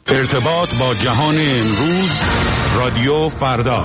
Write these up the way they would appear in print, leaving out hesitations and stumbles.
ارتباط با جهان امروز، رادیو فردا.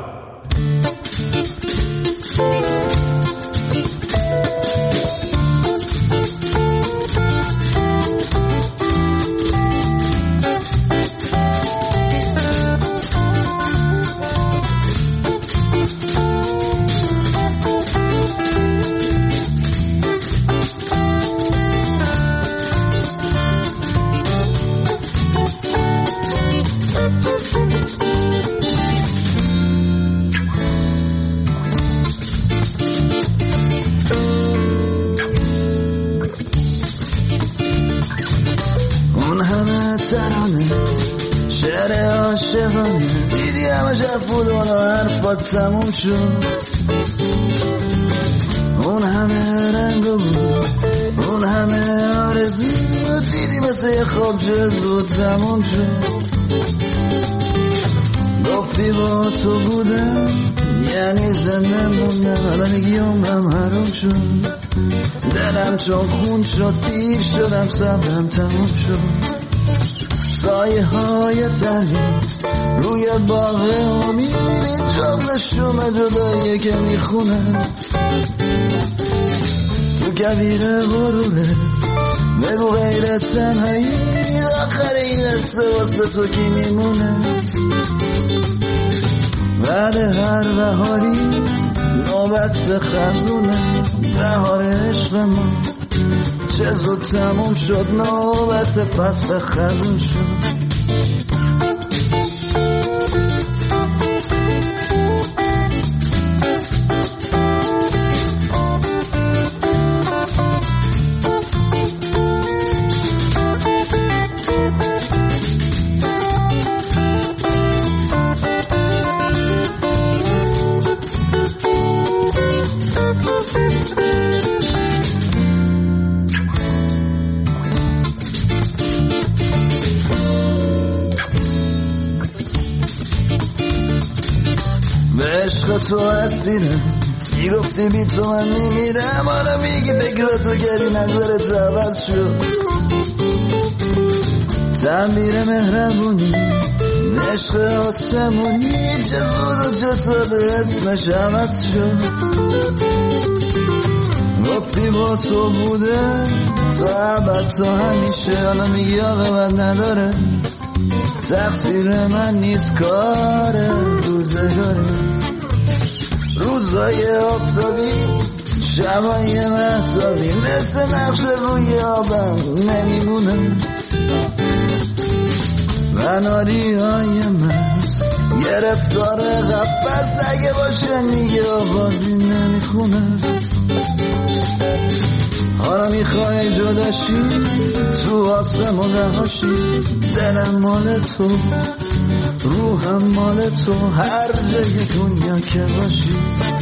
تموم شد اون همه رنگ بود، اون همه آرزو دیدی مثل خواب زود تموم شد. گفتی با تو بودم یعنی زنده موندم، الان میگی عمرم حروم شد. دلم چون خون شد دیر شدم، صبرم تموم شد. سایه های تنی روی باغ امید، جام شوم جدایی که میخونم تو کبیر غروره. بگو غیر تنهایی آخر این قصه واسه تو کی میمونه؟ بعد هر بهاری نوبت خزونه، بهار عشق ما چه زود تموم شد، نوبت فصل خزون شد. تو اسیرم میگفتی بی تو من میمیرم، حالا میگی فکراتو کردی نظرت عوض شد. تعمیر مهربونی عشق آسمونی چه زود و چه ساده اسمش عوض شد. گفتی با تو بوده تا ابد تا همیشه، حالا میگی عاقبت نداره، تقصیر من نیست کار روزگاره. روزای آفتابی شبای مهتابی مثل نقش روی آبم نمیمونه. مناری های مست گرفتار قفص اگه باشه دیگه آوازی نمیخونه. حالا میخوای جداشی تو آسمون رهاشی، دلم مال تو روحم مال تو، هر جای دنیا که باشی.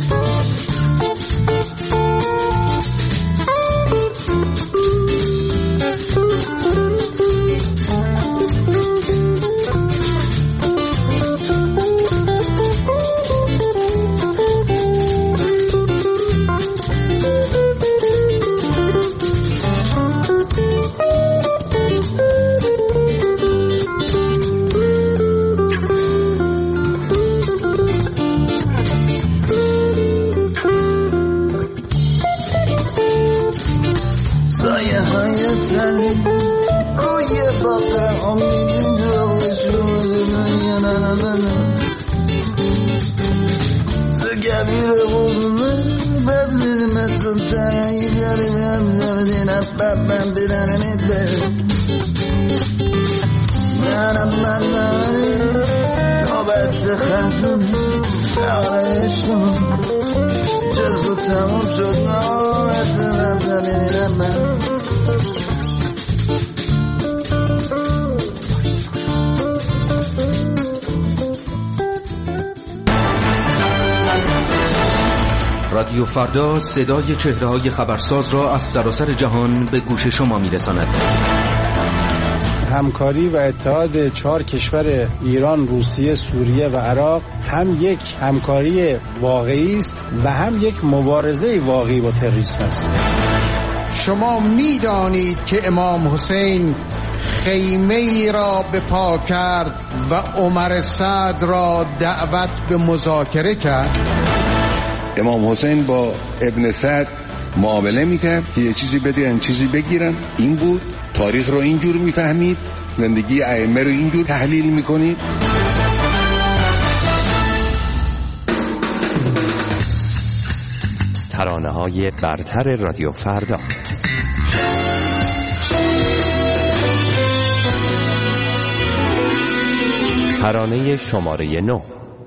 رادیو فردا صدای چهره‌های خبرساز را از سراسر جهان به گوش شما می‌رساند. همکاری و اتحاد 4 کشور ایران، روسیه، سوریه و عراق هم یک همکاری واقعی است و هم یک مبارزه واقعی با تروریسم است. شما می‌دانید که امام حسین خیمه ای را به پا کرد و عمر سعد را دعوت به مذاکره کرد. امام حسین با ابن سعد معامله میکرد که یه چیزی بدهن چیزی بگیرن. این بود. تاریخ رو اینجور میفهمید، زندگی ائمه رو اینجور تحلیل میکنید. ترانه‌های برتر رادیو فردا. ترانه شماره 9.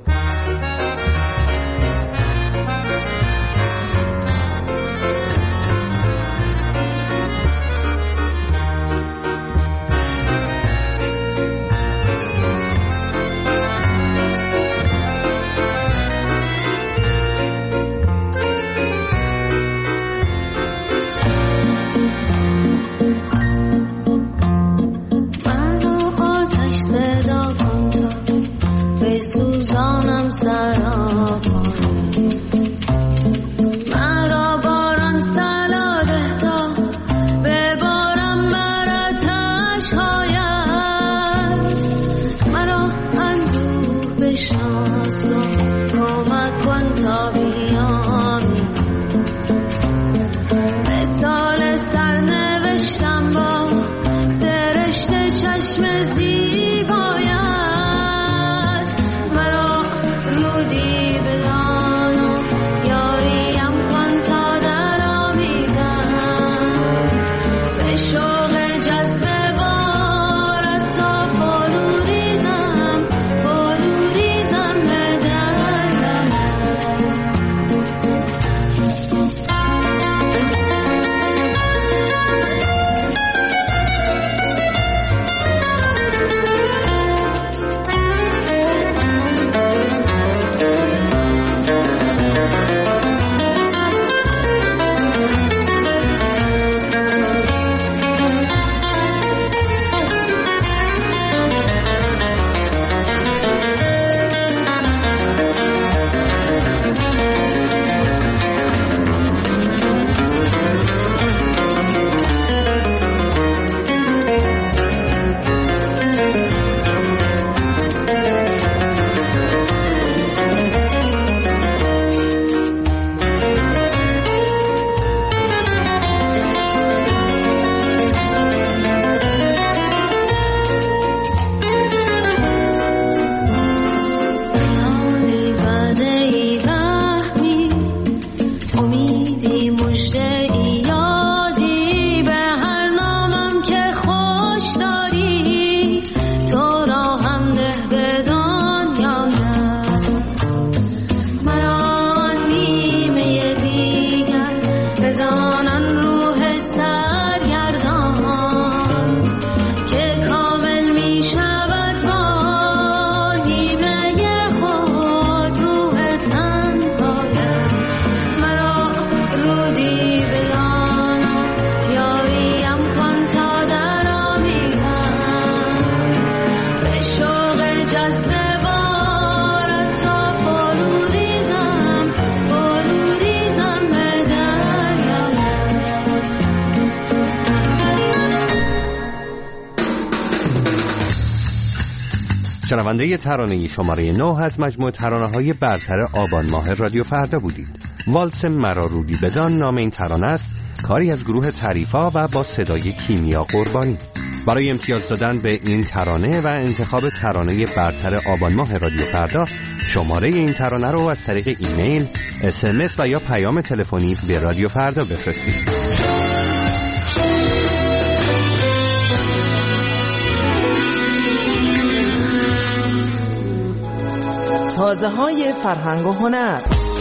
شنونده ترانه شماره 9 از مجموعه ترانه‌های برتر آبان ماه رادیو فردا بودید. والس مرا رودی بدان نام این ترانه است، کاری از گروه تعریفا و با صدای کیمیا قربانی. برای امتیاز دادن به این ترانه و انتخاب ترانه برتر آبان ماه رادیو فردا، شماره این ترانه رو از طریق ایمیل، SMS و یا پیام تلفنی به رادیو فردا بفرستید. تازه‌های فرهنگ و هنر.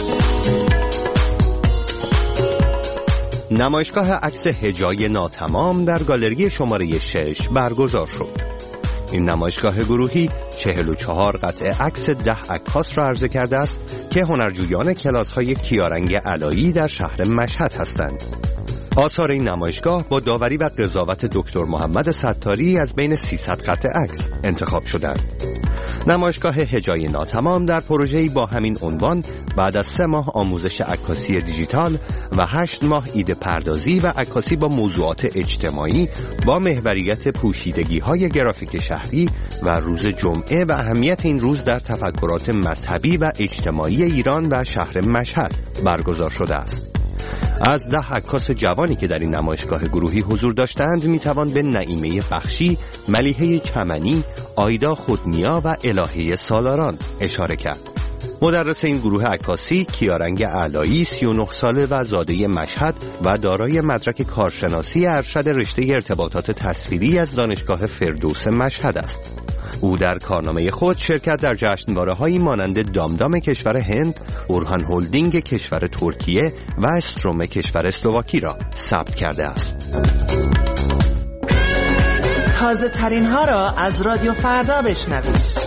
نمایشگاه عکس هجای ناتمام در گالری شماره 6 برگزار شد. این نمایشگاه گروهی 44 قطعه عکس 10 عکاس را عرضه کرده است که هنرجویان کلاس‌های کیارنگ علایی در شهر مشهد هستند. آثار این نمایشگاه با داوری و قضاوت دکتر محمد ستاری از بین 300 قطعه عکس انتخاب شدند. نمایشگاه هجای ناتمام در پروژه‌ای با همین عنوان بعد از 3 ماه آموزش عکاسی دیجیتال و 8 ماه ایده پردازی و عکاسی با موضوعات اجتماعی با محوریت پوشیدگی‌های گرافیک شهری و روز جمعه و اهمیت این روز در تفکرات مذهبی و اجتماعی ایران و شهر مشهد برگزار شده است. از 10 عکاس جوانی که در این نمایشگاه گروهی حضور داشتند میتوان به نعیمه بخشی، ملیحه چمنی، آیدا خودنیا و الهه سالاران اشاره کرد. مدرس این گروه عکاسی کیارنگ علایی 39 ساله و زاده مشهد و دارای مدرک کارشناسی ارشد رشته ارتباطات تصویری از دانشگاه فردوس مشهد است. او در کارنامه خود شرکت در جشنواره‌هایی مانند دامدام کشور هند، اورهان هولدینگ کشور ترکیه و استروم کشور اسلواکی را ثبت کرده است. تازه ترین ها را از رادیو فردا بشنوید.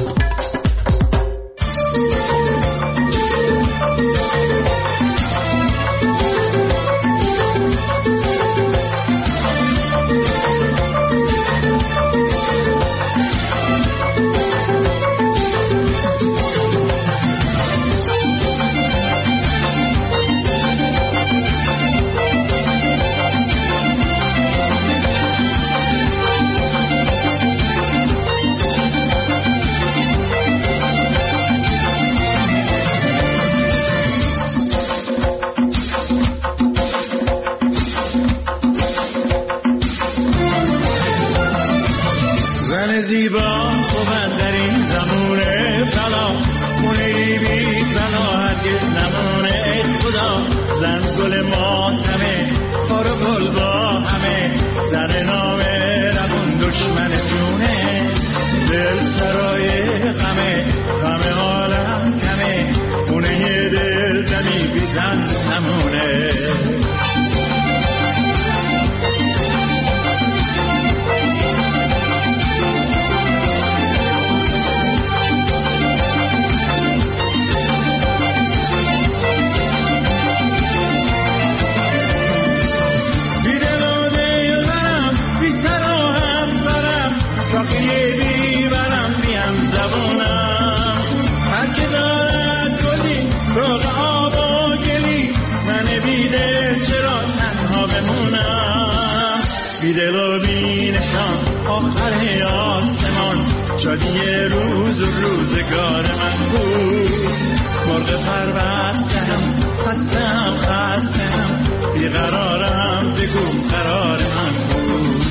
زیبا خوبن در این زمونه فلا مونی بی فلا هرگز نمونه خدا زن گل ماتمه خار و گل با همه زن نامه رمون دشمن جونه دل سرای غمه عالم کمه خونه دل دمی بی زن نمونه بیدل و بینشان آخر آسمان شادی روز و روزگار من بود مرغ پربستم خستم بیقرارم بگو قرار من بود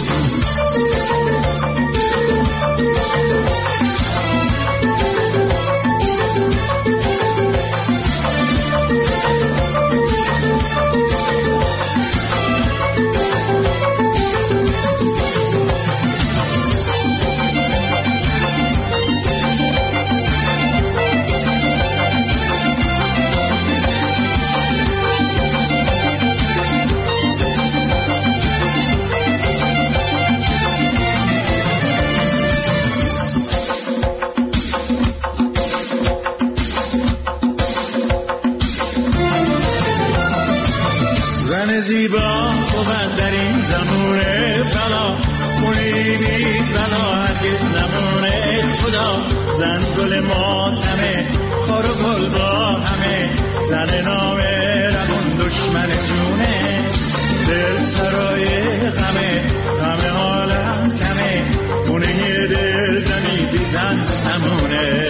زیبا خوبن در این زمونه فلا مونی بی فلا هرگز نمونه خدا زن گل ماتمه خار و گل با همه زن نامه رمون دشمن جونه دل سرای غمه عالم کمه خونه دل دمی بی زن نمونه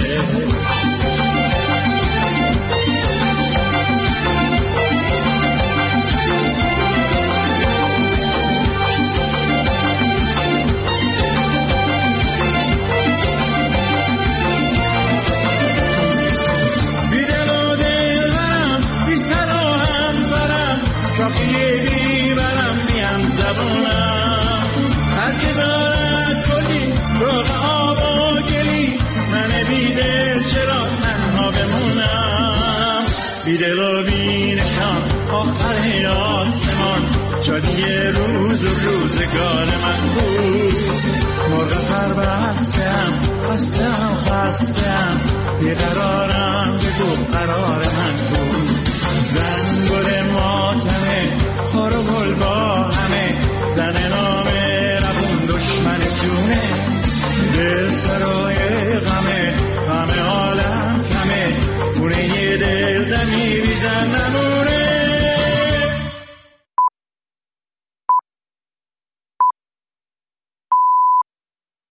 بیدل و بینشان آخر آسمان شادی روز و روزگار من بود مرغ پربستم خستم بیقرارم بگو قرار